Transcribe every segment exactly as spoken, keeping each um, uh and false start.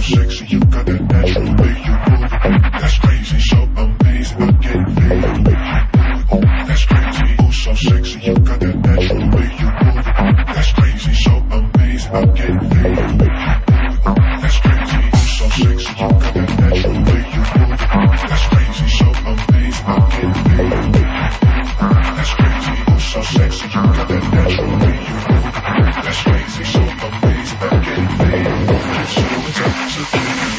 sexy, you got that natural way you move it. That's crazy, so amazing, I can't fade the way you move it. That's crazy, oh so sexy, you got that natural way you move it. That's crazy, so amazing, I can't fade the way you move it. That's crazy, oh so sexy, you got that natural way you move it. That's crazy, so amazing, I can't fade the way you move it. That's crazy, oh so sexy, you got that natural way you move it. That's crazy, so amazing, I can't fade the way you move it. So intoxicating.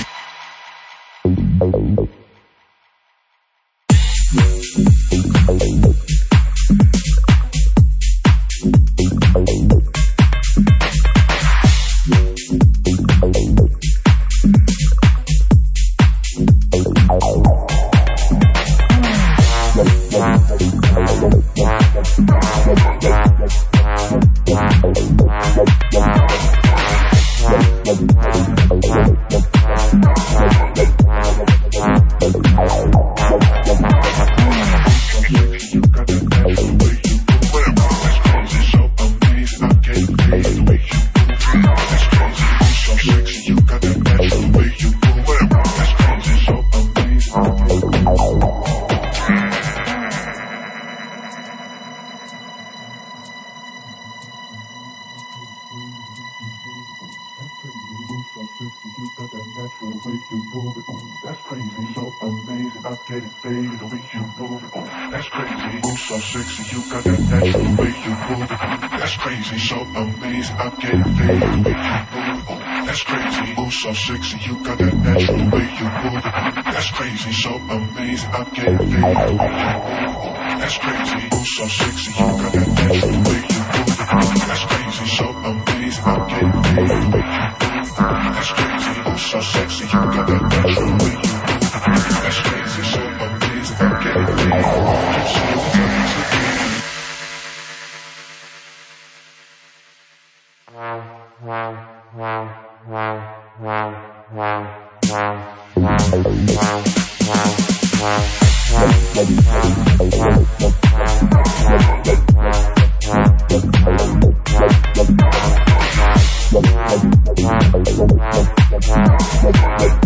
Sexy, you got that natural way you move it. That's crazy, so amazing, I can't fade the way you move it. That's crazy, oh so sexy, you got that natural way you move it. That's crazy, so amazing, I can't fade the way you move it. That's crazy, oh so sexy, you got that natural way you move it. That's crazy, so amazing, I can't fade the way you move it. So intoxicating. Like